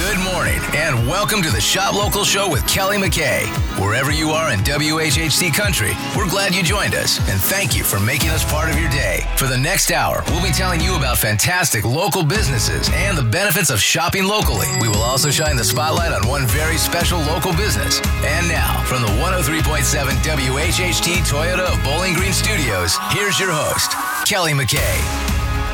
Good morning and welcome to the Shop Local Show with Kelly McKay. Wherever you are in WHHT country, we're glad you joined us and thank you for making us part of your day. For the next hour, we'll be telling you about fantastic local businesses and the benefits of shopping locally. We will also shine the spotlight on one very special local business. And now, from the 103.7 WHHT Toyota of Bowling Green Studios, here's your host, Kelly McKay.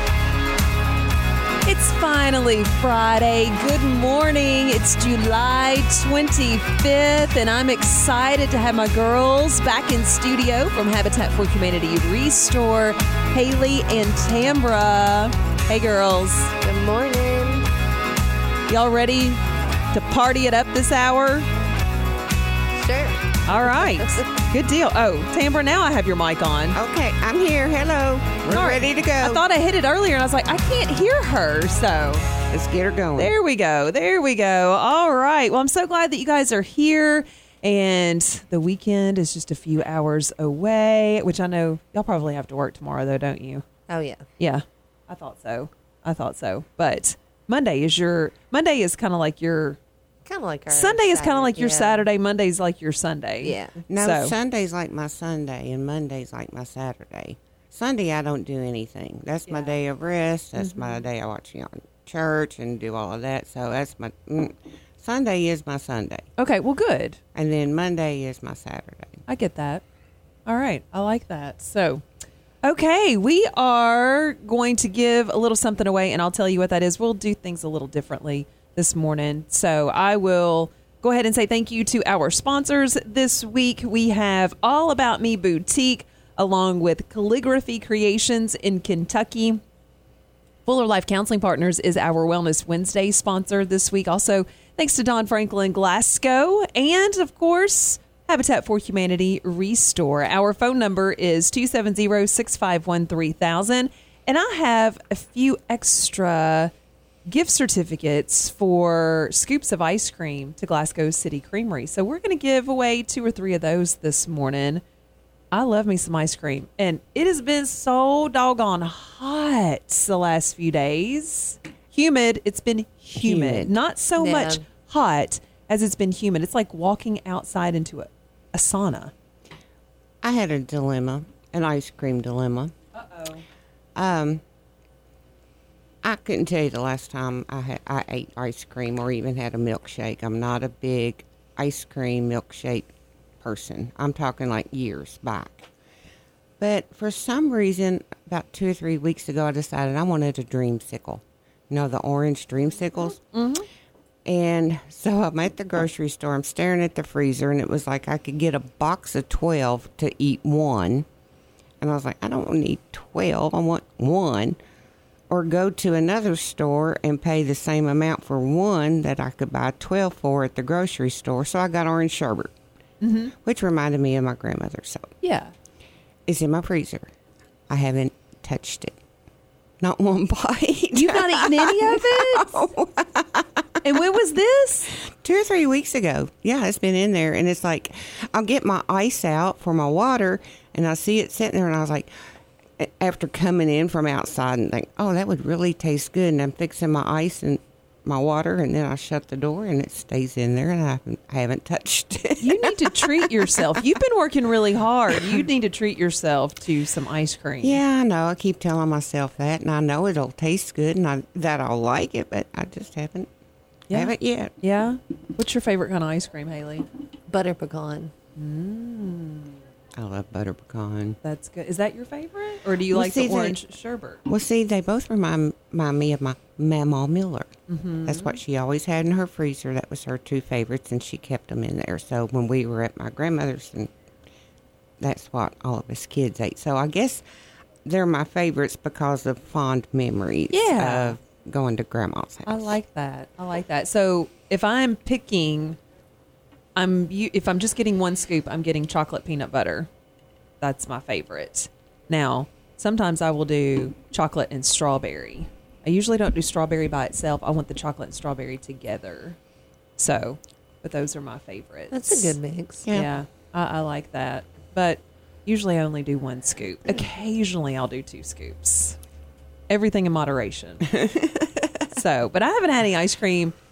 It's finally Friday. Good morning. It's July 25th, and I'm excited to have my girls back in studio from Habitat for Humanity Restore, Haley and Tambra. Hey, girls. Good morning. Y'all ready to party it up this hour? Sure. All right. Good deal. Oh, Tambra, now I have your mic on. Okay, I'm here. Hello. We're ready to go. I thought I hit it earlier, and I was like, I can't hear her, so let's get her going. There we go. There we go. All right. Well, I'm so glad that you guys are here, and the weekend is just a few hours away, which I know y'all probably have to work tomorrow, though, don't you? Oh, yeah. Yeah, I thought so. But Monday is kind of like your... Kind of like our Sunday is kind of like your yeah. Saturday. Monday's like your Sunday. Yeah. No, So- Sunday's like my Sunday and Monday's like my Saturday. Sunday I don't do anything. That's my day of rest. That's my day I watch on church and do all of that. So that's my Sunday is my Sunday. Okay, well, good. And then Monday is my Saturday. I get that. All right. I like that. So, okay, we are going to give a little something away, and I'll tell you what that is. We'll do things a little differently this morning. So I will go ahead and say thank you to our sponsors this week. We have All About Me Boutique, along with Calligraphy Creations in Kentucky. Fuller Life Counseling Partners is our Wellness Wednesday sponsor this week. Also, thanks to Don Franklin Glasgow and, of course, Habitat for Humanity Restore. Our phone number is 270-651-3000. And I have a few extra gift certificates for scoops of ice cream to Glasgow City Creamery. So we're going to give away 2 or 3 of those this morning. I love me some ice cream. And it has been so doggone hot the last few days. Humid. It's been humid. Not so much hot as it's been humid. It's like walking outside into a sauna. I had a dilemma, an ice cream dilemma. I couldn't tell you the last time I ate ice cream or even had a milkshake. I'm not a big ice cream milkshake person. I'm talking like years back. But for some reason, about 2 or 3 weeks ago, I decided I wanted a dreamsicle. You know, the orange dreamsicles? Mm-hmm. And so I'm at the grocery store. I'm staring at the freezer, and it was like I could get a box of 12 to eat one. And I was like, I don't need 12. I want one. Or go to another store and pay the same amount for one that I could buy 12 for at the grocery store. So I got orange sherbet, which reminded me of my grandmother. So Yeah. it's in my freezer. I haven't touched it. Not one bite. You've not eaten any of it? And when was this? 2 or 3 weeks ago. Yeah, it's been in there. And it's like, I'll get my ice out for my water, and I see it sitting there, and I was like, after coming in from outside and think, oh, that would really taste good. And I'm fixing my ice and my water, and then I shut the door, and it stays in there, and I haven't touched it. You need to treat yourself. You've been working really hard. You need to treat yourself to some ice cream. Yeah, I know. I keep telling myself that, and I know it'll taste good, and that I'll like it, but I just haven't yet. Yeah? What's your favorite kind of ice cream, Haley? Butter pecan. I love butter pecan. That's good. Is that your favorite? Or do you Well, like see, the orange sherbet? Well, see, they both remind me of my Mama Miller. Mm-hmm. That's what she always had in her freezer. That was her 2 favorites, and she kept them in there. So when we were at my grandmother's, and that's what all of us kids ate. So I guess they're my favorites because of fond memories of going to Grandma's house. I like that. So if I'm picking, if I'm just getting one scoop, I'm getting chocolate peanut butter. That's my favorite. Now, sometimes I will do chocolate and strawberry. I usually don't do strawberry by itself. I want the chocolate and strawberry together. So, but those are my favorites. That's a good mix. Yeah, I like that. But usually I only do 1 scoop. Occasionally I'll do 2 scoops. Everything in moderation. So, but I haven't had any ice cream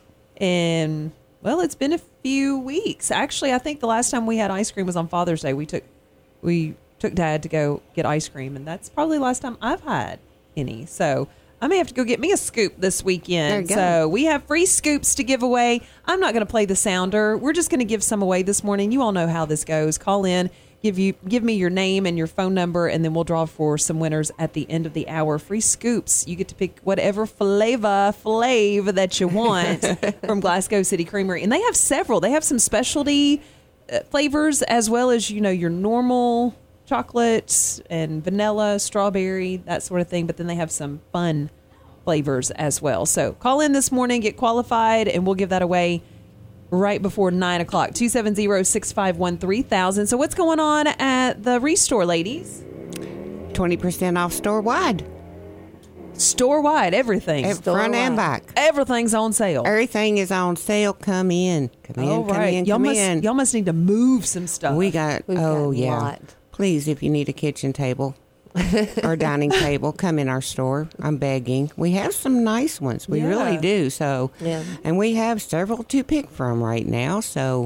And, well, it's been a few weeks. Actually, I think the last time we had ice cream was on Father's Day. We took Dad to go get ice cream, and that's probably the last time I've had any. So I may have to go get me a scoop this weekend. There you go. So we have free scoops to give away. I'm not going to play the sounder. We're just going to give some away this morning. You all know how this goes. Call in, give me your name and your phone number, and then we'll draw for some winners at the end of the hour. Free scoops. You get to pick whatever flavor that you want from Glasgow City Creamery. And they have several. They have some specialty flavors as well as, your normal chocolate and vanilla, strawberry, that sort of thing. But then they have some fun flavors as well. So call in this morning, get qualified, and we'll give that away right before 9 o'clock. 270-651-3000. So what's going on at the Restore, ladies? 20% off store-wide. Store-wide, everything. Front and back. Everything's on sale. Everything is on sale. Come in. Come in, All come right. in, Y'all come must, in. y'all must need to move some stuff. We've got a yeah. lot. Please, if you need a kitchen table or dining table, come in our store. I'm begging. We have some nice ones. We Yeah. really do. So, Yeah. and we have several to pick from right now. So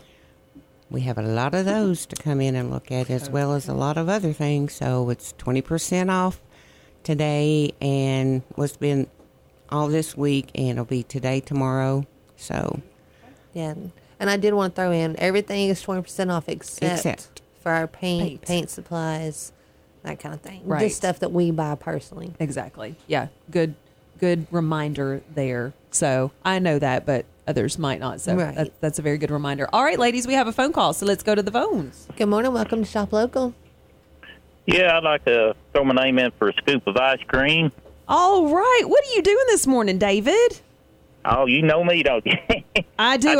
we have a lot of those to come in and look at, as well as a lot of other things. So it's 20% off today, and what's been all this week, and it'll be today, tomorrow. So Yeah. And I did want to throw in, everything is 20% off Except. for our paint supplies, that kind of thing. Right. Just stuff that we buy personally. Exactly. Yeah. Good reminder there. So I know that, but others might not. So Right. that's a very good reminder. All right, ladies, we have a phone call. So let's go to the phones. Good morning. Welcome to Shop Local. Yeah, I'd like to throw my name in for a scoop of ice cream. All right. What are you doing this morning, David? Oh, you know me, don't you? I do.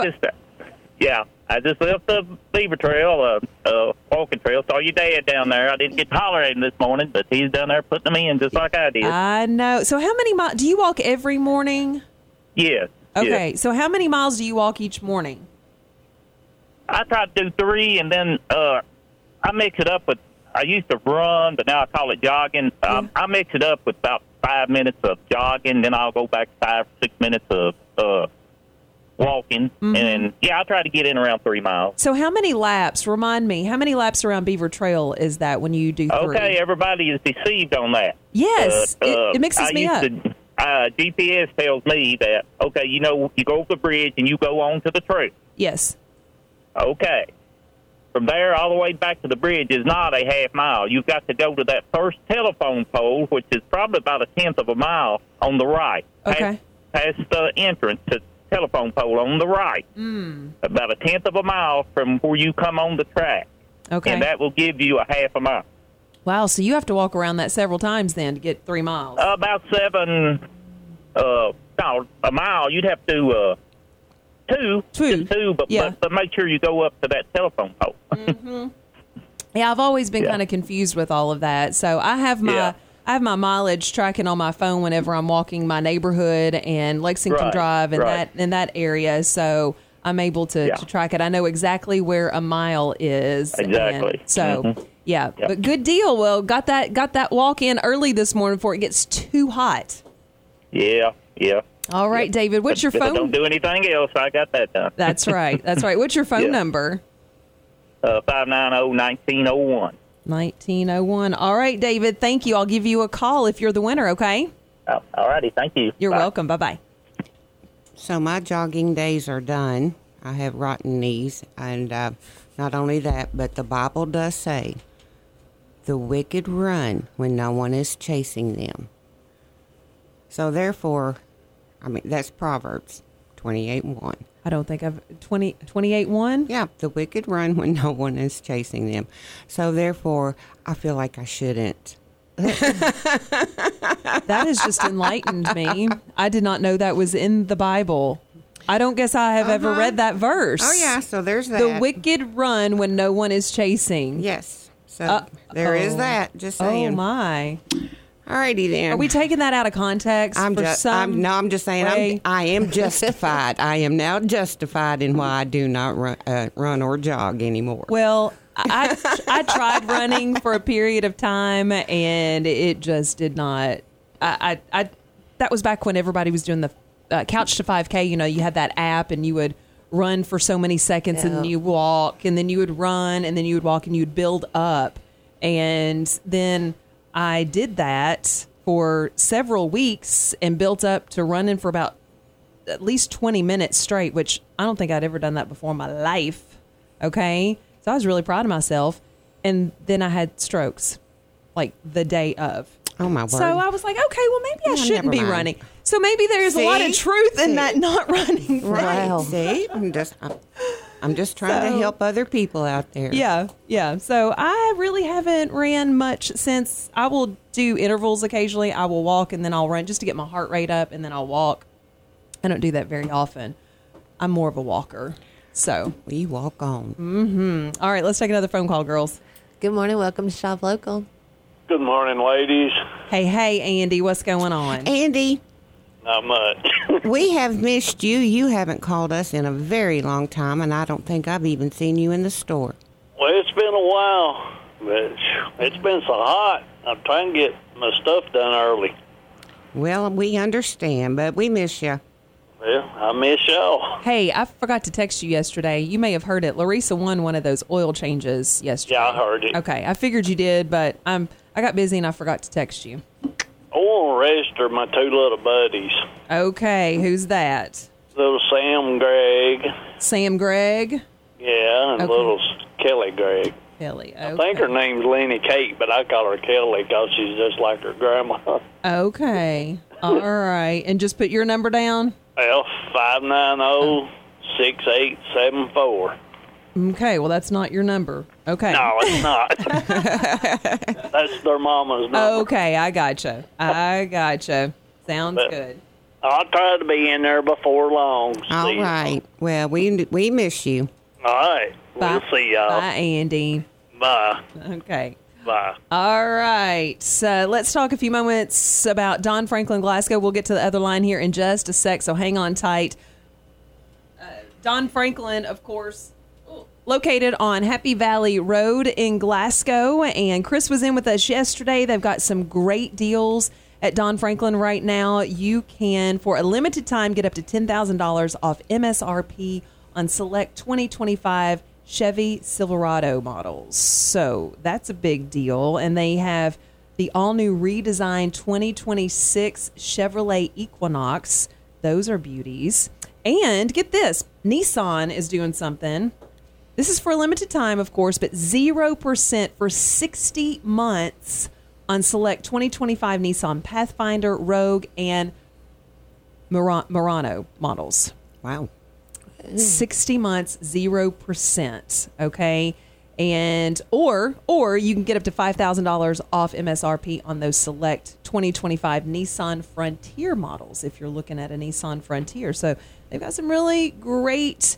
I just left the Beaver Trail, walking trail. Saw your dad down there. I didn't get to holler at him this morning, but he's down there putting them in just like I did. I know. So how many miles do you walk every morning? Yes. Okay. Yes. So how many miles do you walk each morning? I try to do 3, and then I mix it up with. I used to run, but now I call it jogging. I mix it up with about 5 minutes of jogging, then I'll go back 5 or 6 minutes of walking, and I try to get in around 3 miles. So how many laps? Remind me. How many laps around Beaver Trail is that when you do 3? Okay, everybody is deceived on that. Yes, it mixes me up. GPS tells me that, okay, you go over the bridge and you go on to the trail. Yes. Okay. From there all the way back to the bridge is not a half mile. You've got to go to that first telephone pole, which is probably about a tenth of a mile on the right. Okay. Past the entrance to the telephone pole on the right. About a tenth of a mile from where you come on the track. Okay. And that will give you a half a mile. Wow. So you have to walk around that several times then to get 3 miles. About a mile. You'd have to two, but Yeah. but make sure you go up to that telephone pole. Yeah, I've always been Yeah. kind of confused with all of that. So I have my mileage tracking on my phone whenever I'm walking my neighborhood and Lexington Right, Drive and right. that area. So I'm able to track it. I know exactly where a mile is. Exactly. And so Yep. but good deal. Well, got that walk in early this morning before it gets too hot. Yeah. All right, Yep. David, what's your If I phone? don't do anything else, I got that done. That's right. What's your phone Yeah. number? 590-1901. 1901. All right, David, thank you. I'll give you a call if you're the winner, okay? All righty, thank you. You're Bye. welcome. Bye-bye. So my jogging days are done. I have rotten knees, and not only that, but the Bible does say, the wicked run when no one is chasing them. So therefore, that's Proverbs 28:1. I don't think I've 28-1. Yeah, the wicked run when no one is chasing them. So therefore, I feel like I shouldn't. That has just enlightened me. I did not know that was in the Bible. I don't guess I have ever read that verse. Oh yeah, so there's that. The wicked run when no one is chasing. Yes. So there is that. Just saying. Oh my. Alrighty then. Are we taking that out of context? I'm for just. some I'm just saying. way? I am justified. I am now justified in why I do not run or jog anymore. Well, I tried running for a period of time, and it just did not. That was back when everybody was doing the Couch to 5K, you had that app and you would run for so many seconds and then you walk and then you would run and then you would walk and you'd build up. And then I did that for several weeks and built up to running for about at least 20 minutes straight, which I don't think I'd ever done that before in my life. Okay. So I was really proud of myself. And then I had strokes like the day of. Oh, my word. So I was like, okay, well, maybe I shouldn't never be mind. running. So maybe there's a lot of truth in that not running. Right. Wow. See? I'm just trying to help other people out there. Yeah. So I really haven't ran much since. I will do intervals occasionally. I will walk and then I'll run just to get my heart rate up and then I'll walk. I don't do that very often. I'm more of a walker. So. We walk on. All right, let's take another phone call, girls. Good morning. Welcome to Shop Local. Good morning, ladies. Hey, Andy, what's going on? Andy, Not much. we have missed you. You haven't called us in a very long time, and I don't think I've even seen you in the store. Well, it's been a while, but it's been so hot. I'm trying to get my stuff done early. Well, we understand, but we miss you. Well, I miss y'all. Hey, I forgot to text you yesterday. You may have heard it. Larissa won one of those oil changes yesterday. Yeah, I heard it. Okay, I figured you did, but I got busy and I forgot to text you. I want to register my two little buddies, Okay, who's that? little Sam Gregg, Sam Gregg? yeah, and Okay. little Kelly Gregg. Kelly. Okay. I think her name's Lenny Kate, but I call her Kelly because she's just like her grandma. Okay. All right. And just put your number down? Well, 590-6874. Okay, well, that's not your number. Okay. No, it's not. That's their mama's number. Okay, I gotcha. Sounds But- good. I'll try to be in there before long. All See you. right. Well, we miss you. All right. We'll see y'all. Bye, Andy. Bye. Okay. Bye. All right. So let's talk a few moments about Don Franklin Glasgow. We'll get to the other line here in just a sec, so hang on tight. Don Franklin, of course, located on Happy Valley Road in Glasgow. And Chris was in with us yesterday. They've got some great deals at Don Franklin right now. You can, for a limited time, get up to $10,000 off MSRP on select 2025 Chevy Silverado models. So that's a big deal. And they have the all-new redesigned 2026 Chevrolet Equinox. Those are beauties. And get this, Nissan is doing something. This is for a limited time, of course, but 0% for 60 months on select 2025 Nissan Pathfinder, Rogue, and Murano models. Wow. 60 months, 0%. Okay. And or you can get up to $5,000 off MSRP on those select 2025 Nissan Frontier models if you're looking at a Nissan Frontier. So they've got some really great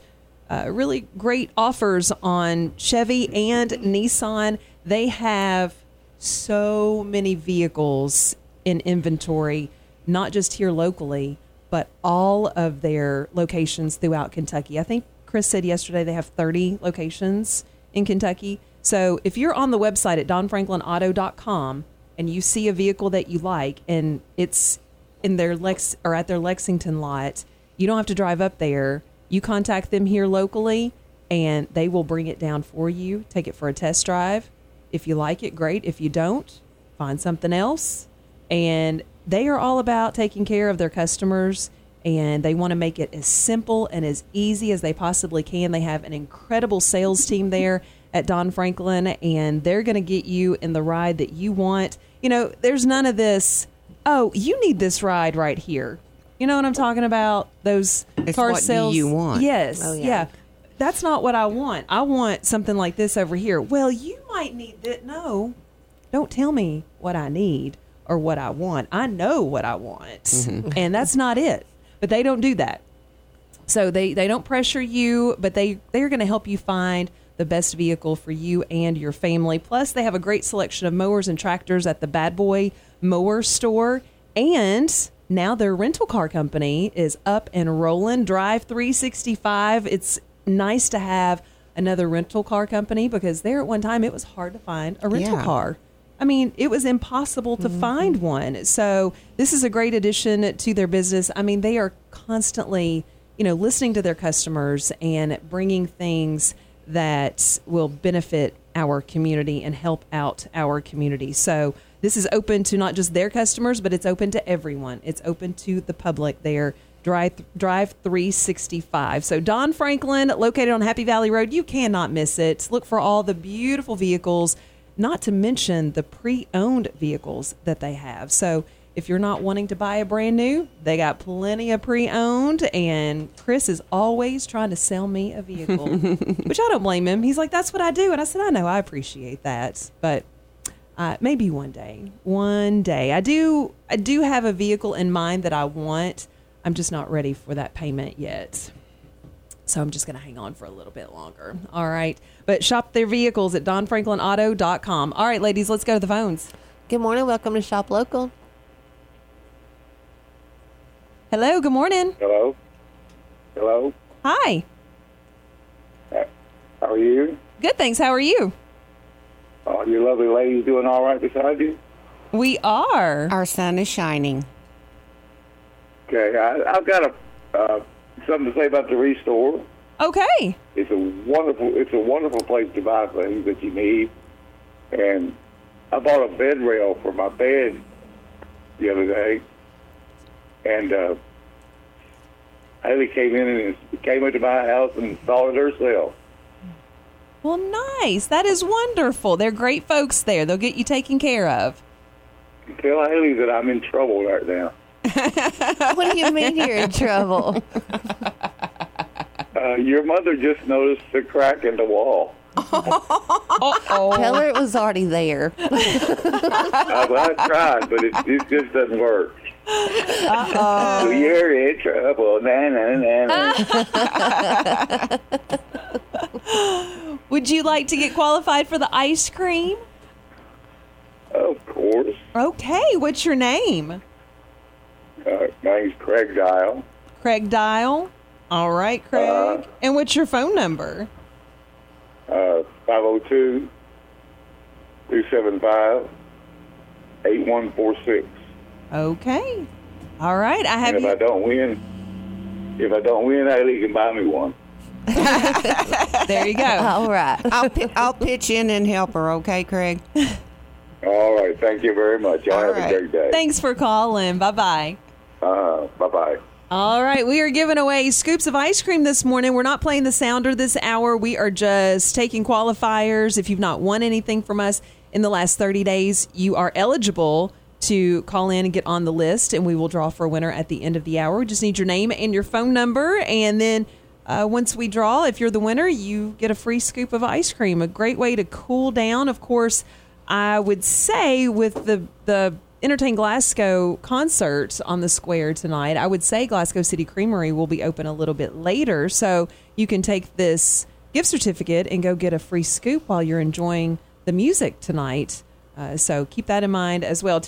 offers on Chevy and Nissan. They have so many vehicles in inventory, not just here locally, but all of their locations throughout Kentucky. I think Chris said yesterday they have 30 locations in Kentucky. So if you're on the website at donfranklinauto.com and you see a vehicle that you like and it's in their at their Lexington lot, you don't have to drive up there. You contact them here locally and they will bring it down for you, take it for a test drive. If you like it, great. If you don't, find something else. And they are all about taking care of their customers, and they want to make it as simple and as easy as they possibly can. They have an incredible sales team there at Don Franklin, and they're going to get you in the ride that you want. You know, there's none of this, oh, you need this ride right here. You know what I'm talking about? Those It's car what do sales. you want? Yes. Oh, yeah. Yeah. That's not what I want. I want something like this over here. Well, you might need that. No, don't tell me what I need or what I want. I know what I want, and that's not it. But they don't do that. So they don't pressure you, but they're going to help you find the best vehicle for you and your family. Plus, they have a great selection of mowers and tractors at the Bad Boy Mower Store. And now their rental car company is up and rolling. Drive 365. It's nice to have another rental car company because there at one time it was hard to find a rental Yeah. car. I mean, it was impossible to find one. So this is a great addition to their business. I mean, they are constantly, listening to their customers and bringing things that will benefit our community and help out our community. So this is open to not just their customers, but it's open to everyone. It's open to the public. They're Drive 365. So Don Franklin, located on Happy Valley Road. You cannot miss it. Look for all the beautiful vehicles, not to mention the pre-owned vehicles that they have. So if you're not wanting to buy a brand new, they got plenty of pre-owned, and Chris is always trying to sell me a vehicle, which I don't blame him. He's like, that's what I do. And I said, I know, I appreciate that. But maybe one day. I do have a vehicle in mind that I want. I'm just not ready for that payment yet. So I'm just going to hang on for a little bit longer. All right. But shop their vehicles at donfranklinauto.com. All right, ladies, let's go to the phones. Good morning. Welcome to Shop Local. Hello. Good morning. Hello. Hello. Hi. How are you? Good, thanks. How are you? Oh, your lovely lady doing all right beside you? We are. Our sun is shining. Okay. I've got something to say about the Restore. Okay. It's a wonderful place to buy things that you need. And I bought a bed rail for my bed the other day, and Haley came in and came into my house and installed it herself. Well, nice. That is wonderful. They're great folks there. They'll get you taken care of. Tell Haley that I'm in trouble right now. What do you mean you're in trouble? Your mother just noticed the crack in the wall. Tell her it was already there. I tried, but it just doesn't work. So you're in trouble. Na, na, na, na. Would you like to get qualified for the ice cream? Of course. Okay. What's your name? My name's Craig Dial. Craig Dial. All right, Craig. And what's your phone number? 502-275-8146. Okay. All right. I have And if I don't win, Haley can buy me one. There you go. All right. I'll pitch in and help her, okay, Craig? All right. Thank you very much. Y'all have right. a great day. Thanks for calling. Bye-bye. Bye-bye. All right, we are giving away scoops of ice cream this morning. We're not playing the sounder this hour. We are just taking qualifiers. If you've not won anything from us in the last 30 days, you are eligible to call in and get on the list, and we will draw for a winner at the end of the hour. We just need your name and your phone number, and then once we draw, if you're the winner, you get a free scoop of ice cream. A great way to cool down. Of course, I would say with the Entertain Glasgow concert on the square tonight, I would say Glasgow City Creamery will be open a little bit later, so you can take this gift certificate and go get a free scoop while you're enjoying the music tonight. So keep that in mind as well.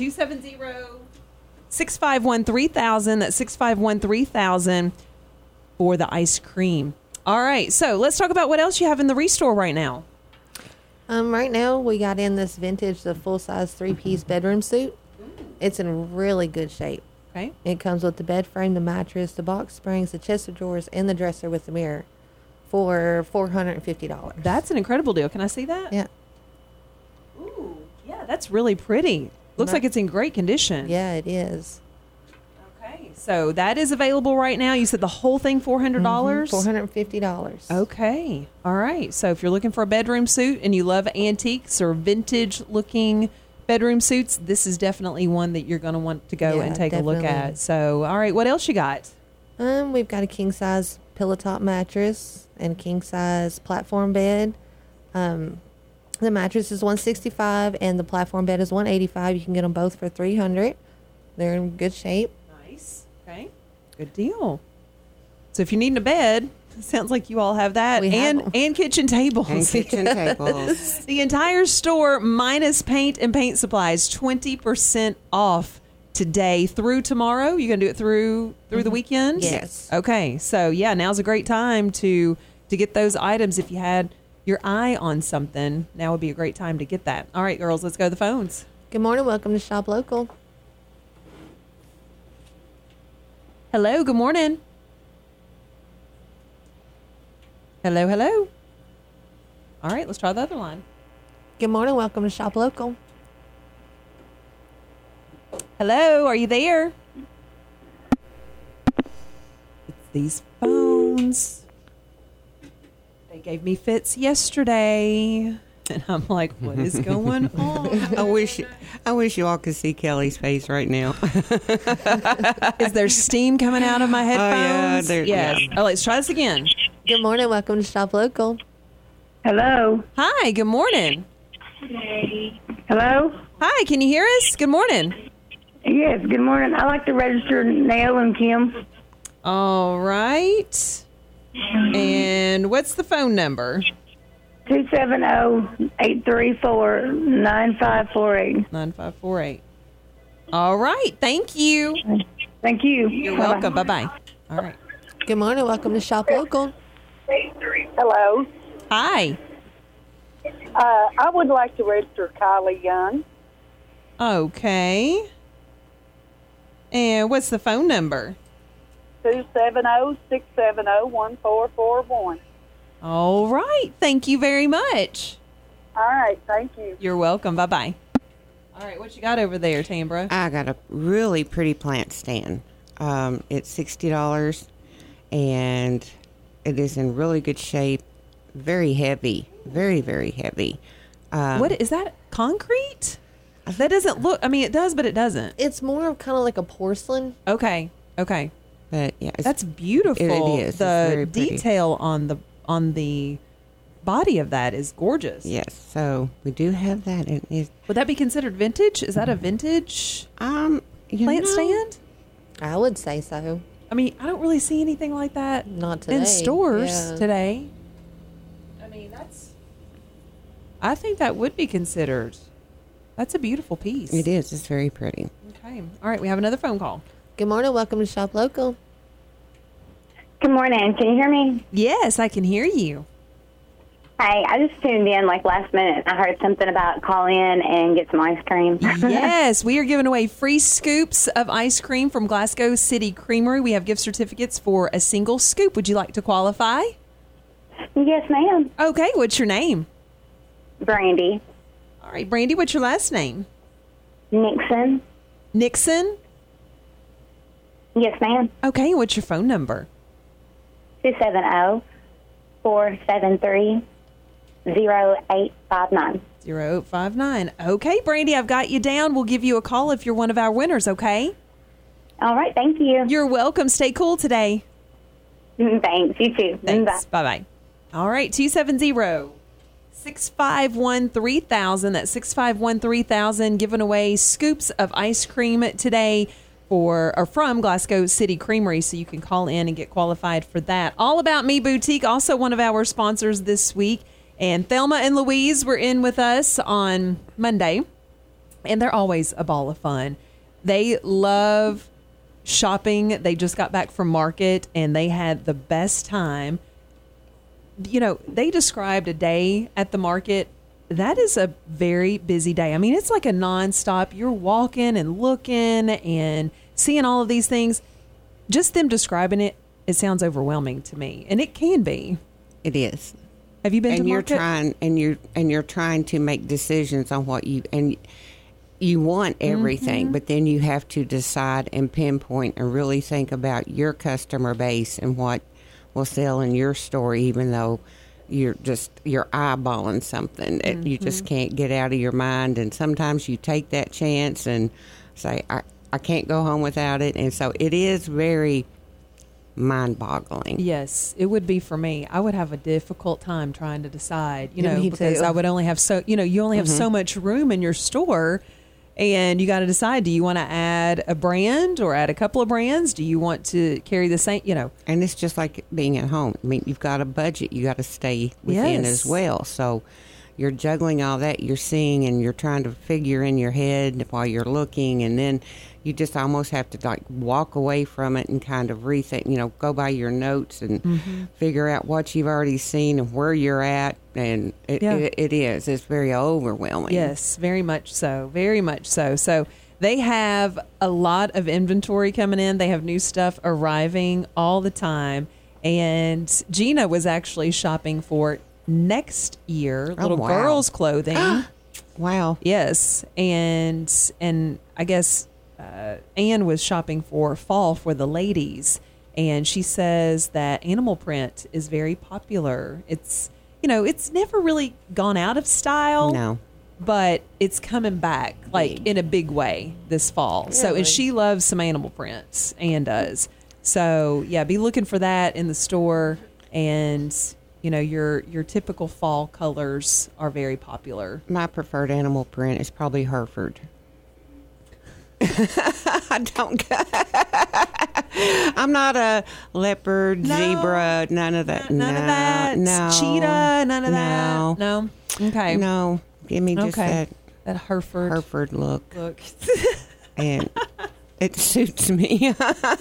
270-651-3000. That's 651-3000 for the ice cream. All right, so let's talk about what else you have in the Restore right now. Right now we got in this vintage, the full-size 3-piece bedroom suit. It's in really good shape. Okay. It comes with the bed frame, the mattress, the box springs, the chest of drawers, and the dresser with the mirror for $450. That's an incredible deal. Can I see that? Yeah. Ooh, yeah, that's really pretty. Looks like it's in great condition. Yeah, it is. Okay, so that is available right now. You said the whole thing $400? $450. Okay. All right. So if you're looking for a bedroom suit and you love antiques or vintage-looking bedroom suits, this is definitely one that you're going to want to go and take a look at. So, all right, what else you got? We've got a king-size pillow top mattress and a king-size platform bed. The mattress is $165 and the platform bed is $185. You can get them both for $300. They're in good shape. Nice. Okay. Good deal. So if you need a bed, it sounds like you all have that. We have them. And kitchen tables. And kitchen tables. The entire store minus paint and paint supplies, 20% off today through tomorrow. You going to do it through the weekend? Yes. Okay. So yeah, now's a great time to get those items if you had your eye on something, now would be a great time to get that. All right, girls, let's go to the phones. Good morning. Welcome to Shop Local. Hello, good morning. Hello, hello. All right, let's try the other line. Good morning. Welcome to Shop Local. Hello, are you there? It's these phones. They gave me fits yesterday. And I'm like, what is going on? I wish you all could see Kelly's face right now. Is there steam coming out of my headphones? yeah. Oh, let's try this again. Good morning. Welcome to Shop Local. Hello. Hi, good morning. Hello? Hi, can you hear us? Good morning. Yes, good morning. I'd like to register Nail and Kim. All right. And what's the phone number? 270-834-9548. 9548. All right. Thank you. Thank you. You're welcome. Bye-bye. All right. Good morning. Welcome to Shop Local. Hello. Hi. I would like to register Kylie Young. Okay. And what's the phone number? 270-670-1441. All right. Thank you very much. All right. Thank you. You're welcome. Bye-bye. All right. What you got over there, Tambra? I got a really pretty plant stand. It's $60, and it is in really good shape. Very heavy. Very, very heavy. What is that? Concrete? That doesn't look. I mean, it does, but it doesn't. It's more of kind of like a porcelain. Okay. Okay. But yeah, That's beautiful. It is. It's The very pretty. detail on the body of that is gorgeous. Yes. So we do have that. And Would that be considered vintage? Is that a vintage you plant know, stand? I would say so. I mean, I don't really see anything like that Not today. in stores Yeah. today. I mean, I think that would be considered. That's a beautiful piece. It is. It's very pretty. Okay. All right. We have another phone call. Good morning. Welcome to Shop Local. Good morning. Can you hear me? Yes, I can hear you. Hi. I just tuned in like last minute. I heard something about call in and get some ice cream. Yes, we are giving away free scoops of ice cream from Glasgow City Creamery. We have gift certificates for a single scoop. Would you like to qualify? Yes, ma'am. Okay. What's your name? Brandy. All right, Brandy, what's your last name? Nixon. Nixon? Yes, ma'am. Okay, what's your phone number? 270-473-0859. 0859. Okay, Brandy, I've got you down. We'll give you a call if you're one of our winners, okay? All right. Thank you. You're welcome. Stay cool today. Thanks. You too. Thanks. Bye. Bye-bye. All right, 270-651-3000. That's 651-3000. Giving away scoops of ice cream today from Glasgow City Creamery, so you can call in and get qualified for that. All About Me Boutique, also one of our sponsors this week. And Thelma and Louise were in with us on Monday, and they're always a ball of fun. They love shopping. They just got back from market, and they had the best time. You know, they described a day at the market. That is a very busy day. I mean, it's like a nonstop. You're walking and looking and seeing all of these things. Just them describing it, it sounds overwhelming to me, and it can be. It is. Have you been to you're market? you're trying to make decisions on what you want everything, but then you have to decide and pinpoint and really think about your customer base and what will sell in your store, even though you're eyeballing something that you just can't get out of your mind. And sometimes you take that chance and say, I can't go home without it. And so it is very mind-boggling. Yes, it would be for me. I would have a difficult time trying to decide, Me because too. I would only have you only have so much room in your store, and you got to decide, do you want to add a brand or add a couple of brands? Do you want to carry the same, And it's just like being at home. I mean, you've got a budget you got to stay within Yes. as well. So you're juggling all that you're seeing, and you're trying to figure in your head while you're looking, and then you just almost have to like walk away from it and kind of rethink, go by your notes and figure out what you've already seen and where you're at. And it's very overwhelming. Yes, very much so. Very much so. So they have a lot of inventory coming in. They have new stuff arriving all the time. And Gina was actually shopping for next year, little girls' clothing. Wow. Yes. And I guess Anne was shopping for fall for the ladies. And she says that animal print is very popular. It's, it's never really gone out of style. No. But it's coming back like in a big way this fall. Really? So, and she loves some animal prints, Anne does. So, yeah, be looking for that in the store. And, your typical fall colors are very popular. My preferred animal print is probably Hereford. I'm not a leopard, zebra, none of that. None of that. No. Cheetah, none of that. No. Okay. No. Give me just that Hereford look. Look. And it suits me.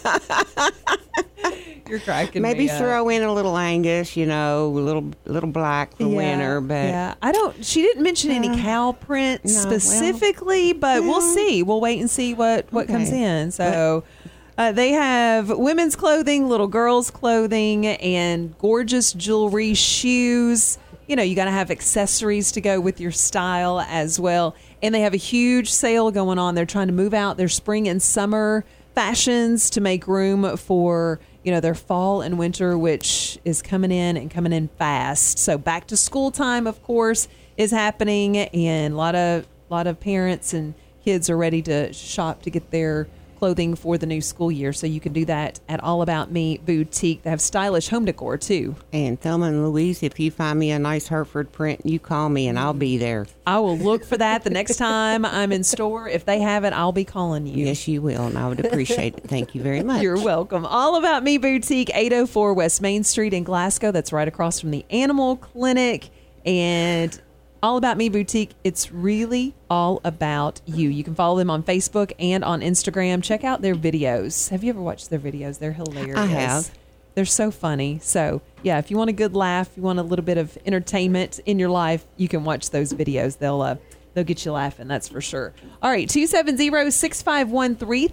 You're cracking Maybe me up. throw in a little Angus, a little black for winter, but she didn't mention any cow print specifically, but we'll see. We'll wait and see what comes in. So they have women's clothing, little girls' clothing, and gorgeous jewelry, shoes. You got to have accessories to go with your style as well. And they have a huge sale going on. They're trying to move out their spring and summer fashions to make room for, their fall and winter, which is coming in fast. So back to school time, of course, is happening. And a lot of parents and kids are ready to shop to get their clothing for the new school year. So you can do that at All About Me Boutique. They have stylish home decor too. And Thelma and Louise, if you find me a nice Hereford print, you call me and I'll be there. I will look for that the next time I'm in store. If they have it, I'll be calling you. Yes, you will, and I would appreciate it. Thank you very much. You're welcome. All About Me Boutique, 804 West Main Street in Glasgow. That's right across from the Animal Clinic. And All About Me Boutique, it's really all about you. You can follow them on Facebook and on Instagram. Check out their videos. Have you ever watched their videos? They're hilarious. I have. They're so funny. So, yeah, if you want a good laugh, you want a little bit of entertainment in your life, you can watch those videos. They'll get you laughing, that's for sure. All right, 270-651-3000,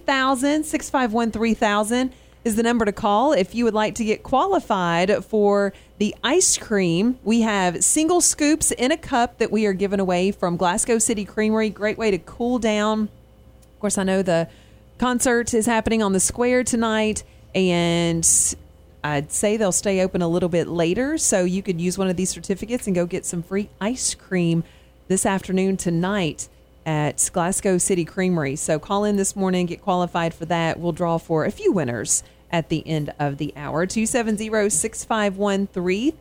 651-3000 is the number to call if you would like to get qualified for the ice cream. We have single scoops in a cup that we are giving away from Glasgow City Creamery. Great way to cool down. Of course, I know the concert is happening on the square tonight, and I'd say they'll stay open a little bit later, so you could use one of these certificates and go get some free ice cream this afternoon tonight at Glasgow City Creamery. So call in this morning, get qualified for that. We'll draw for a few winners at the end of the hour. 270-651-3000,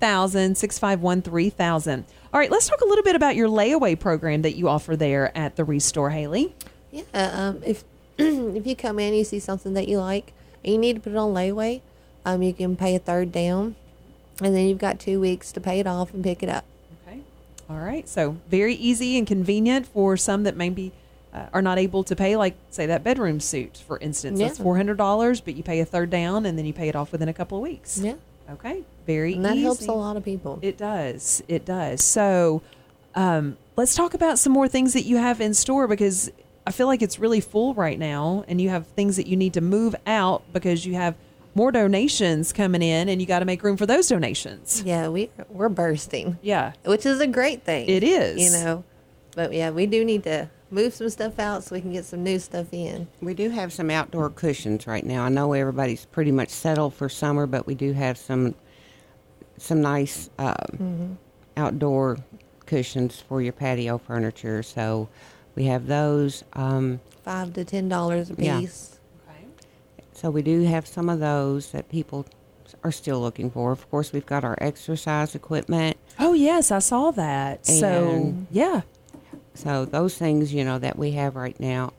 651-3000. All right, let's talk a little bit about your layaway program that you offer there at the Restore, Haley. Yeah, if you come in, you see something that you like, and you need to put it on layaway, you can pay a third down, and then you've got 2 weeks to pay it off and pick it up. Okay. All right. So very easy and convenient for some that maybe are not able to pay, like, say, that bedroom suit, for instance. Yeah. That's $400, but you pay a third down, and then you pay it off within a couple of weeks. Yeah. Okay. Very And that easy. helps a lot of people. It does. It does. So let's talk about some more things that you have in store, because I feel like it's really full right now, and you have things that you need to move out because you have more donations coming in, and you got to make room for those donations. Yeah, we're bursting. Yeah. Which is a great thing. It is. But yeah, we do need to move some stuff out so we can get some new stuff in. We do have some outdoor cushions right now. I know everybody's pretty much settled for summer, but we do have some nice outdoor cushions for your patio furniture. So we have those. $5 to $10 a Yeah. piece. Okay. So we do have some of those that people are still looking for. Of course, we've got our exercise equipment. Oh, yes, I saw that. So, And- yeah. So those things, that we have right now,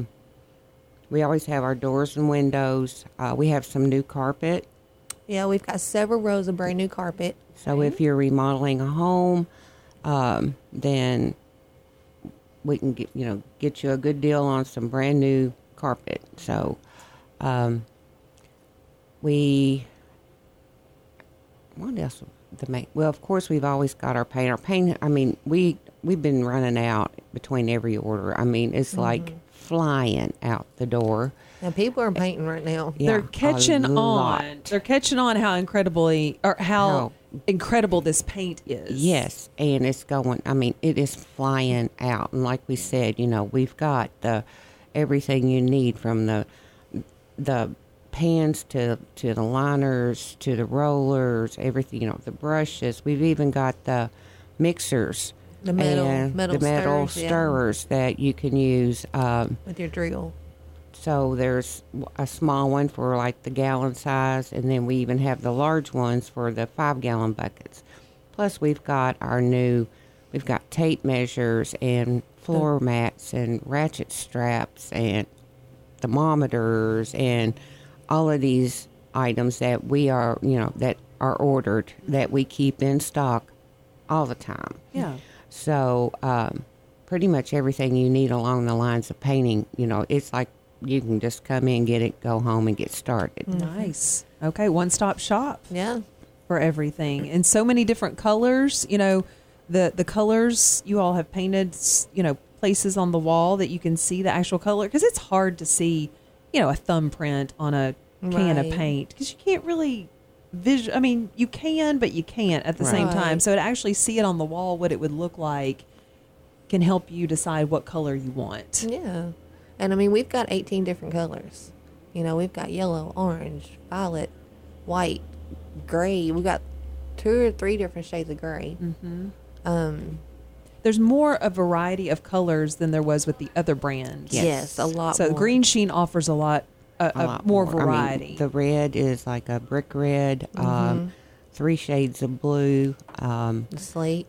we always have our doors and windows. We have some new carpet. Yeah, we've got several rows of brand new carpet. So if you're remodeling a home, then we can get you a good deal on some brand new carpet. So, what else? Well, of course, we've always got our paint. Our paint, I mean, we've been running out between every order. I mean, it's like flying out the door. And people are painting right now. Yeah, They're catching a on. lot. They're catching on how incredible this paint is. Yes, and it's going. I mean, it is flying out. And like we said, we've got everything you need, from the pans to the liners to the rollers, everything. The brushes. We've even got the mixers, the metal stirrers that you can use with your drill. So there's a small one for like the gallon size, and then we even have the large ones for the 5-gallon buckets. Plus we've got tape measures and floor mats and ratchet straps and thermometers and all of these items that that are ordered, that we keep in stock all the time. Yeah. So pretty much everything you need along the lines of painting, it's like you can just come in, get it, go home, and get started. Nice. Okay, one-stop shop. Yeah. For everything. And so many different colors. The colors you all have painted, places on the wall that you can see the actual color. Because it's hard to see, a thumbprint on a can of paint. Because you can't really I mean, you can, but you can't at the same time. So to actually see it on the wall, what it would look like, can help you decide what color you want. Yeah. And I mean, we've got 18 different colors. We've got yellow, orange, violet, white, gray. We've got 2 or 3 different shades of gray. Mm-hmm. There's more a variety of colors than there was with the other brands. Yes, a lot so more. Green Sheen offers a lot more variety. I mean, the red is like a brick red, 3 shades of blue, slate,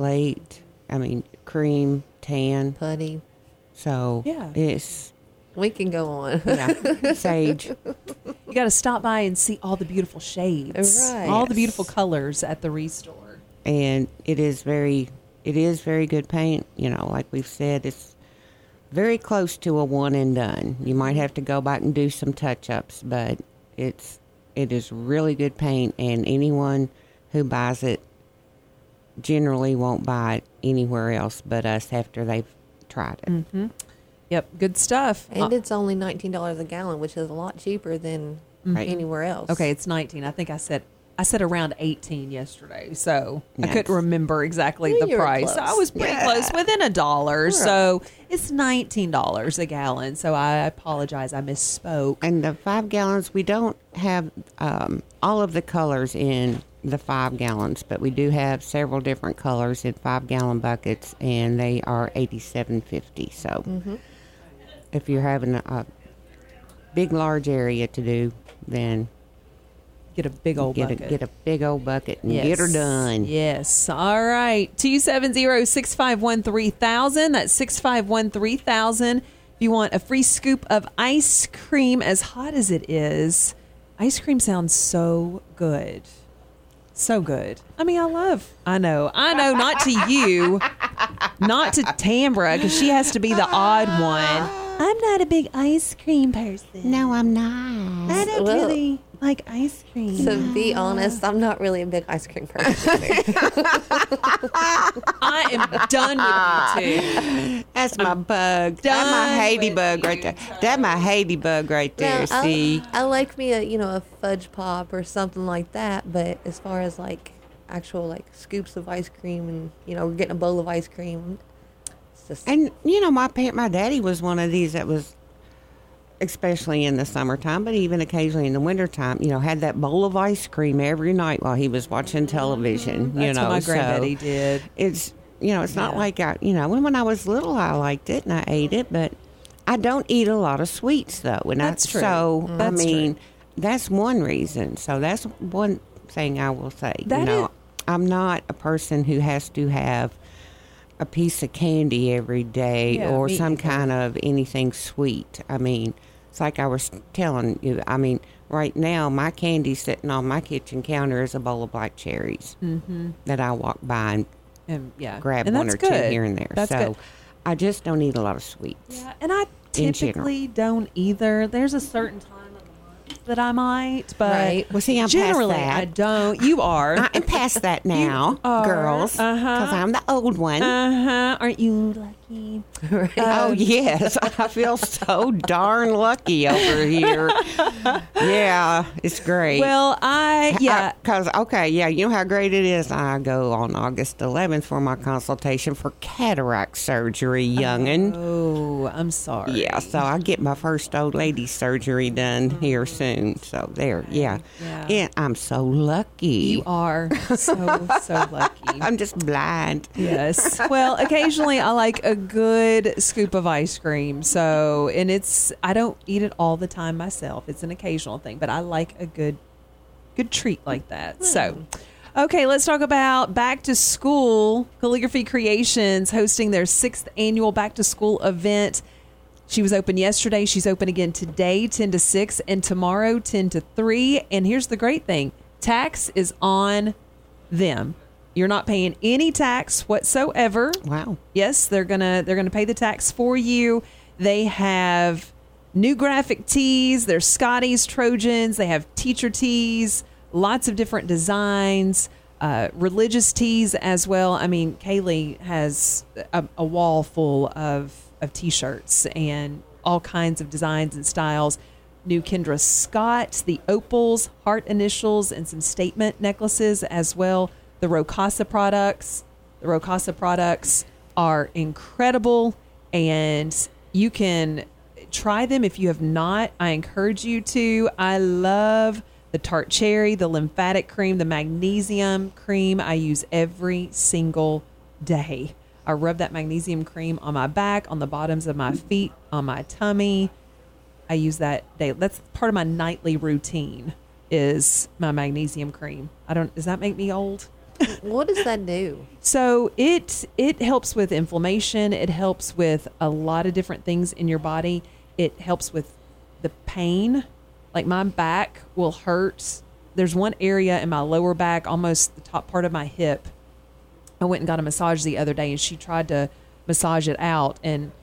I mean, cream, tan, putty. So we can go on. Yeah, sage. You got to stop by and see all the beautiful shades, all the beautiful colors at the Restore. And it is very good paint. Like we've said, it's very close to a one and done. You might have to go back and do some touch-ups, but it is really good paint, and anyone who buys it generally won't buy it anywhere else but us after they've tried it. Mm-hmm. Yep, good stuff. And it's only $19 a gallon, which is a lot cheaper than anywhere else. Okay, it's 19. I think I said around 18 yesterday, so Yes. I couldn't remember exactly the You were price. close. I was pretty close, within $1. Right. So it's $19 a gallon. So I apologize, I misspoke. And the 5 gallons, we don't have all of the colors in the 5 gallons, but we do have several different colors in 5-gallon buckets, and they are $87.50. So if you're having a big, large area to do, then Get a big old bucket. Get a big old bucket and get her done. Yes. All right. 270-651-3000. That's 651-3000. If you want a free scoop of ice cream, as hot as it is, ice cream sounds so good. So good. I mean, I know, not to you, not to Tambra, because she has to be the odd one. I'm not a big ice cream person. No, I'm not. I don't really like ice cream. So to be honest, I'm not really a big ice cream person. I am done with you two. That's my bug. That's my Haiti bug right there. That's my Haiti bug right there. Now, See, I like me a fudge pop or something like that. But as far as like actual scoops of ice cream and we're getting a bowl of ice cream, it's just and my daddy was one of these that was, especially in the summertime, but even occasionally in the wintertime, had that bowl of ice cream every night while he was watching television. That's what my granddaddy did. It's it's not like when I was little I liked it and I ate it, but I don't eat a lot of sweets though. And That's true. So That's true. that's one reason. So that's one thing I will say. I'm not a person who has to have a piece of candy every day or some kind of anything sweet. I mean, it's like I was telling you. I mean, right now my candy sitting on my kitchen counter is a bowl of black cherries that I walk by and And grab and one that's or two good. here and there. That's so good. I just don't eat a lot of sweets. Yeah, and I in typically don't either. There's a certain time of the month that I might, but Right. Well, see, I'm past generally that. I don't. You are. I'm past that now, are. girls, because I'm the old one. Aren't you lucky? Oh, yes. I feel so darn lucky over here. Yeah, it's great. Well, Because, you know how great it is? I go on August 11th for my consultation for cataract surgery, youngin'. Oh, I'm sorry. Yeah, so I get my first old lady surgery done here soon. So there, yeah. I'm so lucky. You are so lucky. I'm just blind. Yes. Well, occasionally I like a good scoop of ice cream. So, and I don't eat it all the time myself. It's an occasional thing, but I like a good treat like that. So, okay, let's talk about back to school. Calligraphy Creations hosting their 6th annual back to school event. She was open yesterday. She's open again today, 10 to 6, and tomorrow, 10 to 3. And here's the great thing. Tax is on them. You're not paying any tax whatsoever. Wow. Yes, they're gonna pay the tax for you. They have new graphic tees. There's Scotty's Trojans. They have teacher tees. Lots of different designs. Religious tees as well. I mean, Kaylee has a wall full of T-shirts and all kinds of designs and styles. New Kendra Scott, the opals, heart initials, and some statement necklaces as well. The Rocasa products. The Rocasa products are incredible, and you can try them if you have not. I encourage you to. I love the tart cherry, the lymphatic cream, the magnesium cream. I use every single day. I rub that magnesium cream on my back, on the bottoms of my feet, on my tummy. I use that daily. That's part of my nightly routine is my magnesium cream. Does that make me old? What does that do? So it helps with inflammation. It helps with a lot of different things in your body. It helps with the pain. Like my back will hurt. There's one area in my lower back, almost the top part of my hip. I went and got a massage the other day, and she tried to massage it out, and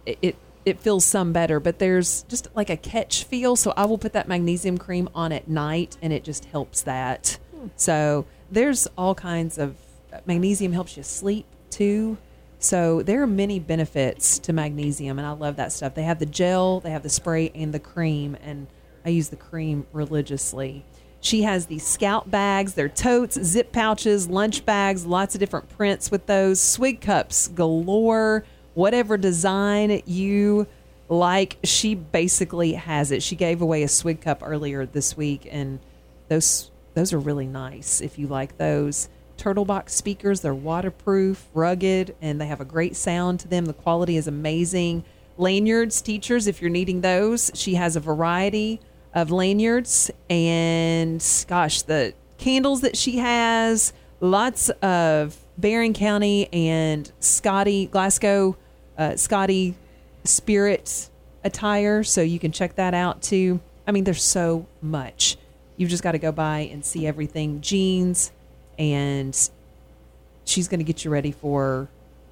it feels some better, but there's just like a catch feel. So I will put that magnesium cream on at night, and it just helps that. So there's all kinds of magnesium helps you sleep too. So there are many benefits to magnesium, and I love that stuff. They have the gel, they have the spray, and the cream, and I use the cream religiously. She has these scout bags, they're totes, zip pouches, lunch bags, lots of different prints with those, swig cups galore, whatever design you like, she basically has it. She gave away a swig cup earlier this week, and those are really nice if you like those. Turtle box speakers, they're waterproof, rugged, and they have a great sound to them. The quality is amazing. Lanyards, teachers, if you're needing those, she has a variety of lanyards, and gosh, the candles that she has, lots of Barron County and Glasgow Scotty spirit attire, so you can check that out too. I mean, there's so much. You've just got to go by and see everything. Jeans, and she's going to get you ready for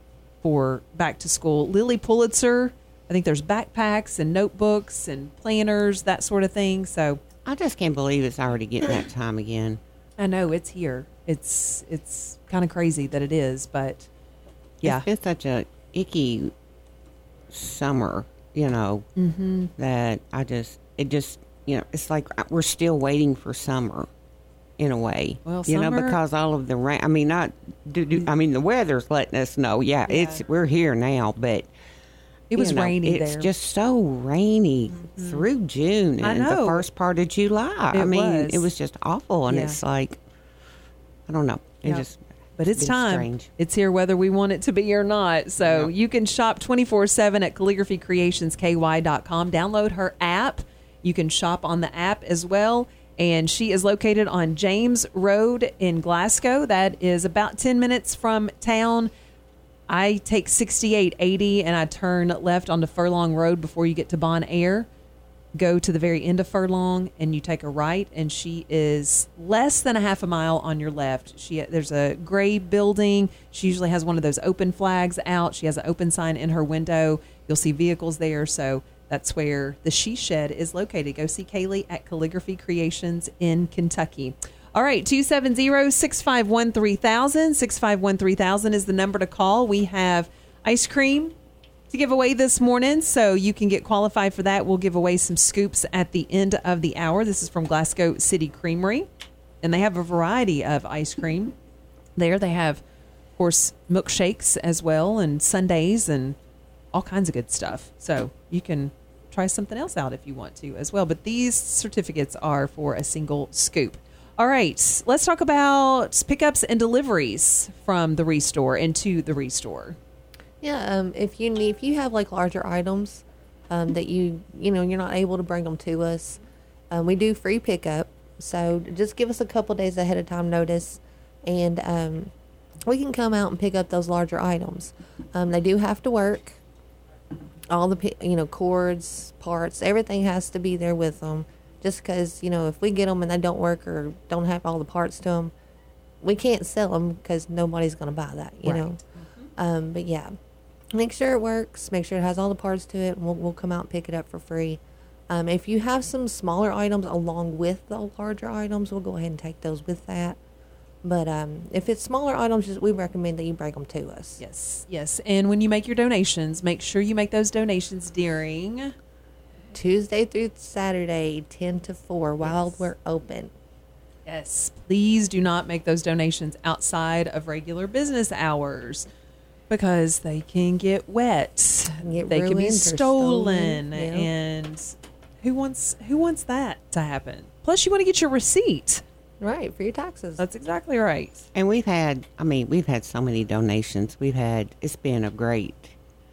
back to school. Lily Pulitzer, I think there's backpacks and notebooks and planners, that sort of thing. So I just can't believe it's already getting that time again. I know it's here. It's kind of crazy that it is, but yeah, It's been such a icky summer, that it just, it's like we're still waiting for summer in a way, Well, summer- because all of the rain, I mean, the weather's letting us know, we're here now, but it was rainy it's there. just so rainy through June I and the know. first part of July. It It was. was just awful, and Yeah. it's like, I don't know. But it's been time. strange. It's here whether we want it to be or not. So you can shop 24/7 at calligraphycreationsky.com. Download her app. You can shop on the app as well. And she is located on James Road in Glasgow. That is about 10 minutes from town. I take 6880 and I turn left onto Furlong Road before you get to Bon Air. go to the very end of Furlong and you take a right, and she is less than a half a mile on your left. There's a gray building. She usually has one of those open flags out. She has an open sign in her window. You'll see vehicles there. So that's where the She Shed is located. Go see Kaylee at Calligraphy Creations in Kentucky. All right, 270-651-3000. 651-3000 is the number to call. We have ice cream to give away this morning, so you can get qualified for that. We'll give away some scoops at the end of the hour. This is from Glasgow City Creamery, and they have a variety of ice cream there. They have, of course, milkshakes as well, and sundaes, and all kinds of good stuff. So you can try something else out if you want to as well. But these certificates are for a single scoop. All right, let's talk about pickups and deliveries from the Restore and to the Restore. Yeah, if you have like larger items that you're not able to bring them to us, we do free pickup. So just give us a couple days ahead of time notice, and we can come out and pick up those larger items. They do have to work. All the cords, parts, everything has to be there with them. Just because if we get them and they don't work or don't have all the parts to them, we can't sell them because nobody's going to buy that. You know. But yeah. Make sure it works. Make sure it has all the parts to it. We'll come out and pick it up for free. If you have some smaller items along with the larger items, we'll go ahead and take those with that. But if it's smaller items, we recommend that you bring them to us. Yes. And when you make your donations, make sure you make those donations during Tuesday through Saturday, 10 to 4, while we're open. Yes. Please do not make those donations outside of regular business hours, because they can get wet. They can be stolen. Yeah. And who wants that to happen? Plus, you want to get your receipt. Right, for your taxes. That's exactly right. And we've had so many donations. It's been a great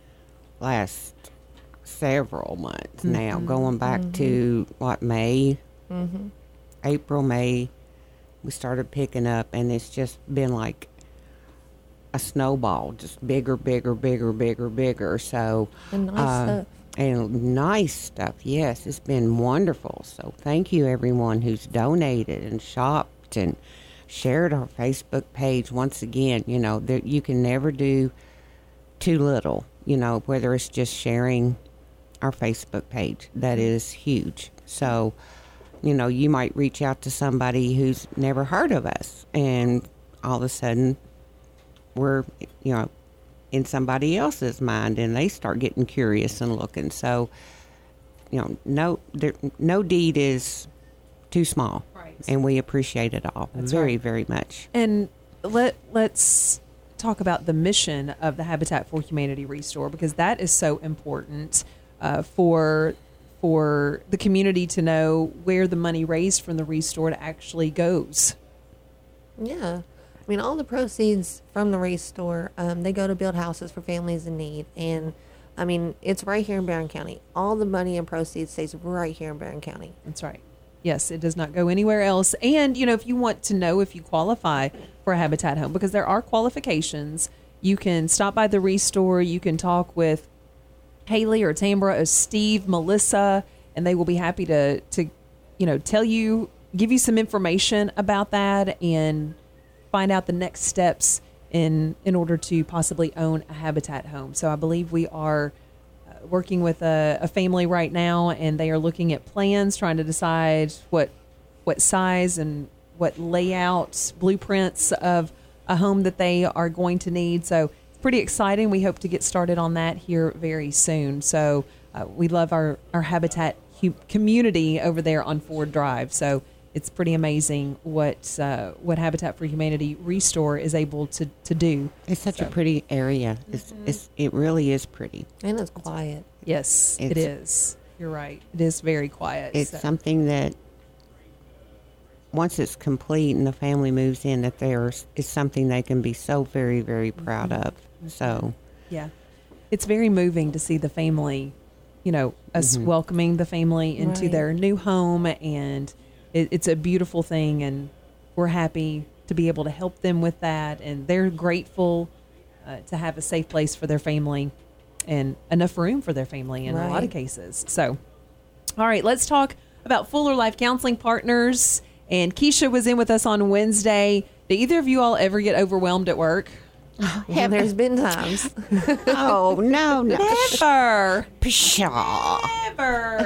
last several months now, going back to May, April, May. We started picking up, and it's just been like a snowball, just bigger. So, and nice stuff. And nice stuff, yes. It's been wonderful. So thank you, everyone who's donated and shopped and shared our Facebook page. Once again, you can never do too little, whether it's just sharing our Facebook page. That is huge. So, you might reach out to somebody who's never heard of us, and all of a sudden we're, in somebody else's mind, and they start getting curious and looking. So, no deed is too small, right? And we appreciate it all very, very much. And let's talk about the mission of the Habitat for Humanity Restore, because that is so important for the community to know where the money raised from the Restore actually goes. Yeah. All the proceeds from the Restore, they go to build houses for families in need. And, it's right here in Barron County. All the money and proceeds stays right here in Barron County. That's right. Yes, it does not go anywhere else. And, if you want to know if you qualify for a Habitat home, because there are qualifications, you can stop by the Restore. You can talk with Haley or Tambra or Steve, Melissa, and they will be happy to tell you, give you some information about that, and find out the next steps in order to possibly own a Habitat home. So I believe we are working with a family right now, and they are looking at plans, trying to decide what size and what layout, blueprints of a home that they are going to need. So it's pretty exciting. We hope to get started on that here very soon. So we love our Habitat community over there on Ford Drive. So it's pretty amazing what Habitat for Humanity Restore is able to do. It's such a pretty area. It really is pretty. And it's quiet. Yes, it is. You're right. It is very quiet. It's something that once it's complete and the family moves in, it's something they can be so very, very proud of. So, yeah, it's very moving to see the family, us welcoming the family into their new home, and it's a beautiful thing, and we're happy to be able to help them with that, and they're grateful to have a safe place for their family and enough room for their family in a lot of cases. So All right, let's talk about Fuller Life Counseling Partners. And Keisha was in with us on Wednesday. Did either of you all ever get overwhelmed at work? Yeah, there's been times. Oh, no. Never. Pshaw. Never.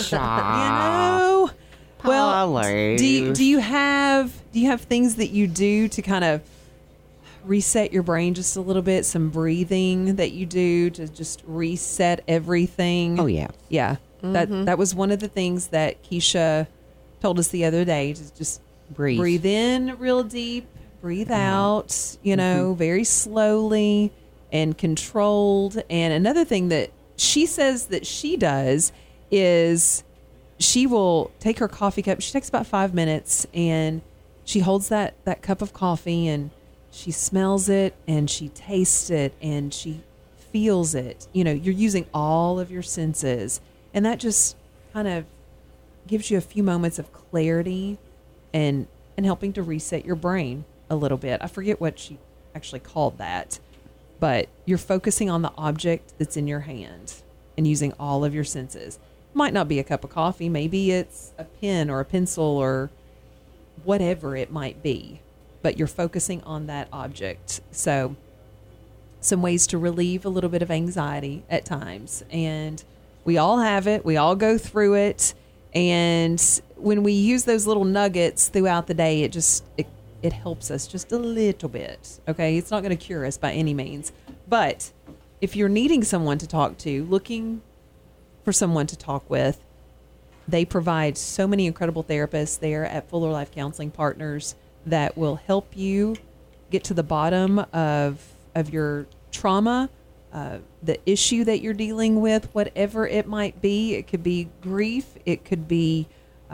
Pshaw. Well, Polly. do you have things that you do to kind of reset your brain just a little bit? Some breathing that you do to just reset everything? Oh, yeah. Yeah. That was one of the things that Keisha told us the other day, to just breathe in real deep, breathe out, very slowly and controlled. And another thing that she says that she does is she will take her coffee cup. She takes about 5 minutes and she holds that cup of coffee and she smells it and she tastes it and she feels it. You're using all of your senses, and that just kind of gives you a few moments of clarity and helping to reset your brain a little bit. I forget what she actually called that, but you're focusing on the object that's in your hand and using all of your senses. Might not be a cup of coffee. Maybe it's a pen or a pencil or whatever it might be, but you're focusing on that object. So some ways to relieve a little bit of anxiety at times. And we all have it. We all go through it. And when we use those little nuggets throughout the day, it helps us just a little bit. Okay. It's not going to cure us by any means, but if you're needing someone to talk to, looking for someone to talk with, they provide so many incredible therapists there at Fuller Life Counseling Partners that will help you get to the bottom of your trauma, the issue that you're dealing with, whatever it might be. It could be grief. It could be,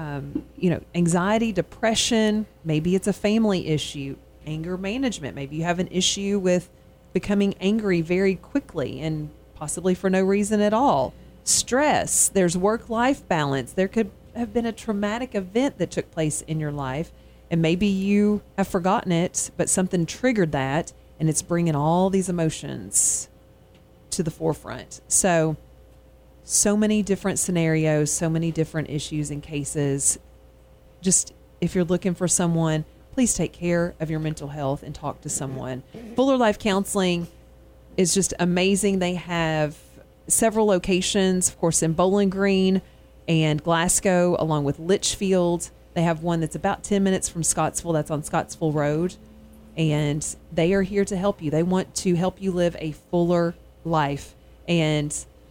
anxiety, depression. Maybe it's a family issue, anger management. Maybe you have an issue with becoming angry very quickly and possibly for no reason at all. Stress. There's work-life balance. There could have been a traumatic event that took place in your life, and maybe you have forgotten it, but something triggered that, and it's bringing all these emotions to the forefront. So many different scenarios, so many different issues and cases. Just if you're looking for someone, please take care of your mental health and talk to someone. Fuller Life Counseling is just amazing. They have several locations, of course, in Bowling Green and Glasgow, along with Litchfield. They have one that's about 10 minutes from Scottsville. That's on Scottsville Road. And they are here to help you. They want to help you live a fuller life. And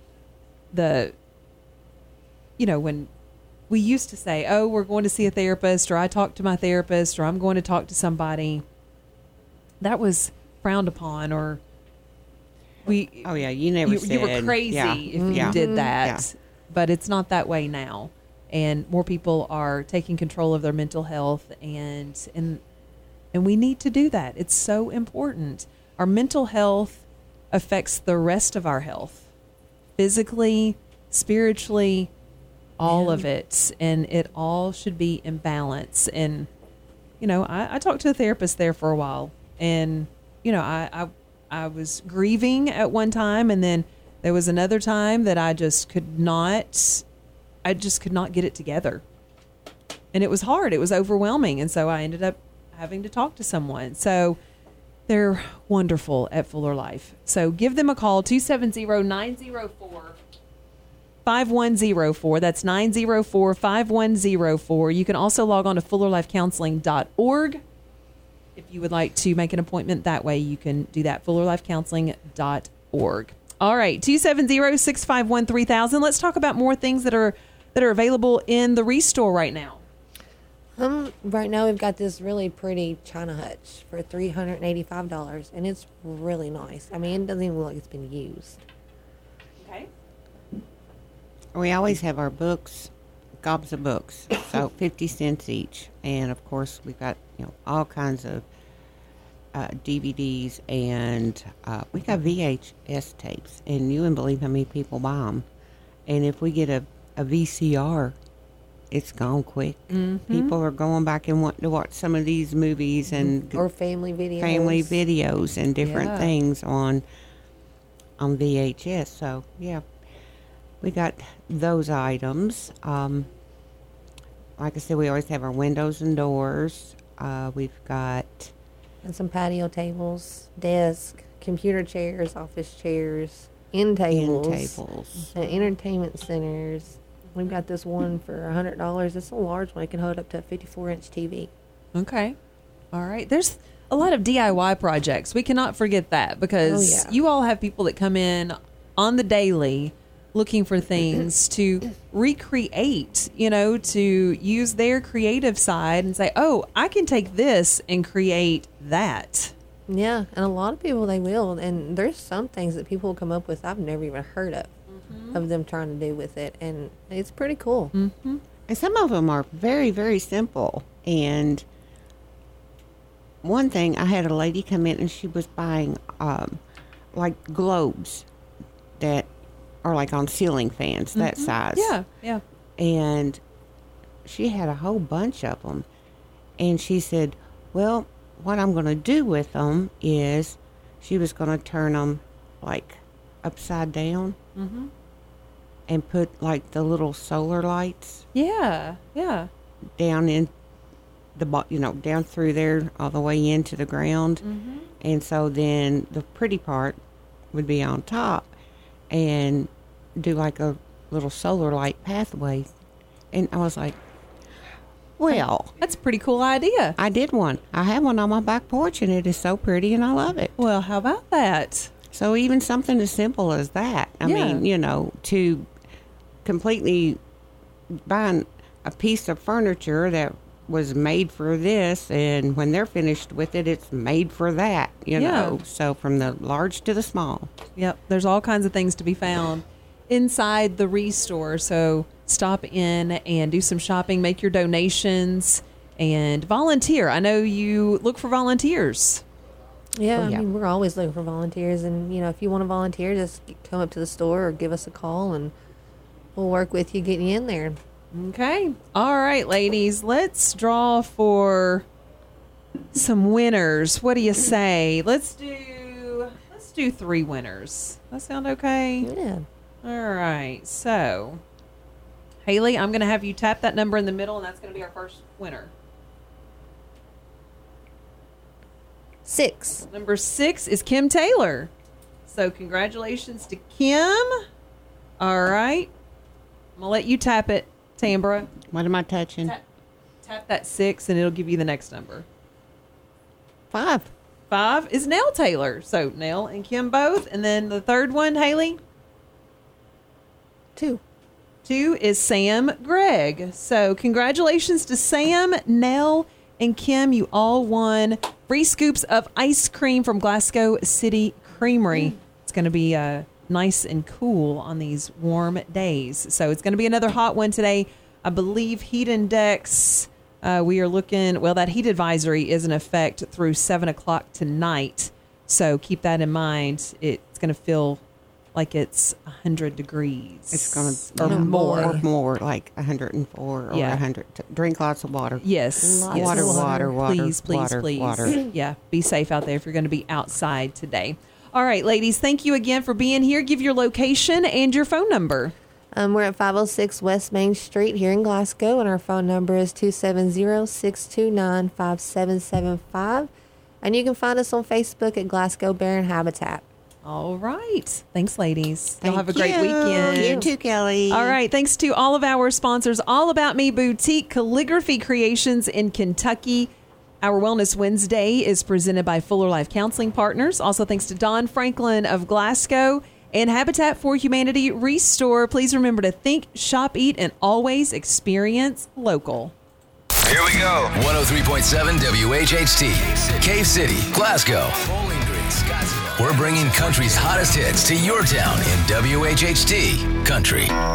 when we used to say, oh, we're going to see a therapist, or I talked to my therapist, or I'm going to talk to somebody, that was frowned upon, or you were crazy if you did that. Yeah. But it's not that way now. And more people are taking control of their mental health, and we need to do that. It's so important. Our mental health affects the rest of our health, physically, spiritually, all of it, and it all should be in balance. And I talked to a therapist there for a while, and I was grieving at one time, and then there was another time that I just could not get it together, and it was hard. It was overwhelming, and so I ended up having to talk to someone. So they're wonderful at Fuller Life. So give them a call, 270-904-5104. That's 904-5104. You can also log on to fullerlifecounseling.org. If you would like to make an appointment that way, you can do that, fullerlifecounseling.org. All right, 270-651-3000. Let's talk about more things that are available in the Restore right now. Right now we've got this really pretty China hutch for $385, and it's really nice. I mean, it doesn't even look like it's been used. Okay. We always have our books, gobs of books, so 50 cents each. And, of course, we've got, all kinds of DVDs, and we got VHS tapes, and you wouldn't believe how many people buy them. And if we get a VCR, it's gone quick. Mm-hmm. People are going back and wanting to watch some of these movies or family videos and different things on VHS. So, yeah. we got those items. Like I said, we always have our windows and doors. We've got And some patio tables, desk, computer chairs, office chairs, end tables, and entertainment centers. We've got this one for $100. It's a large one. It can hold up to a 54-inch TV. Okay. All right. There's a lot of DIY projects. We cannot forget that because you all have people that come in on the daily looking for things to recreate, to use their creative side and say, oh, I can take this and create that. Yeah, and a lot of people, they will. And there's some things that people will come up with I've never even heard of them trying to do with it. And it's pretty cool. Mm-hmm. And some of them are very, very simple. And one thing, I had a lady come in and she was buying like globes that are like on ceiling fans, that size. Yeah. And she had a whole bunch of them. And she said, well, what I'm going to do with them is she was going to turn them like upside down and put like the little solar lights. Yeah. Down in the, down through there all the way into the ground. And so then the pretty part would be on top and do like a little solar light pathway. And I was like, well, that's a pretty cool idea. I did one. I have one on my back porch and it is so pretty and I love it. Well, how about that? So even something as simple as that. I mean, to completely buying a piece of furniture that was made for this, and when they're finished with it, it's made for that, you know. So from the large to the small. Yep. There's all kinds of things to be found inside the Restore. So stop in and do some shopping, make your donations, and volunteer. I know you look for volunteers. Yeah, I mean, we're always looking for volunteers. And, if you want to volunteer, just come up to the store or give us a call, and we'll work with you getting you in there. Okay. All right, ladies. Let's draw for some winners. What do you say? Let's do 3 winners. That sound okay? Yeah. All right. So, Haley, I'm going to have you tap that number in the middle, and that's going to be our first winner. 6. Number 6 is Kim Taylor. So congratulations to Kim. All right. I'm going to let you tap it, Tambra. What am I touching? Tap that 6 and it'll give you the next number. 5. 5 is Nell Taylor. So Nell and Kim both. And then the third one, Haley? 2. 2 is Sam Gregg. So congratulations to Sam, Nell, and Kim. You all won free scoops of ice cream from Glasgow City Creamery. It's going to be nice and cool on these warm days. So it's going to be another hot one today. I believe heat index, we are looking, that heat advisory is in effect through 7 o'clock tonight. So keep that in mind. It's going to feel like it's 100 degrees. It's going to, or more, like 104 or 100. Drink lots of water. Yes. Water. Please. Yeah, be safe out there if you're going to be outside today. All right, ladies, thank you again for being here. Give your location and your phone number. We're at 506 West Main Street here in Glasgow, and our phone number is 270-629-5775. And you can find us on Facebook at Glasgow Bear and Habitat. All right. Thanks, ladies. Y'all have a great weekend. You too, Kelly. All right. Thanks to all of our sponsors. All About Me Boutique Calligraphy Creations in Kentucky. Our Wellness Wednesday is presented by Fuller Life Counseling Partners. Also thanks to Don Franklin of Glasgow and Habitat for Humanity Restore. Please remember to think, shop, eat, and always experience local. Here we go. 103.7 WHHT. Cave City, Glasgow. Bowling Green, Scottsdale. We're bringing country's hottest hits to your town in WHHT Country.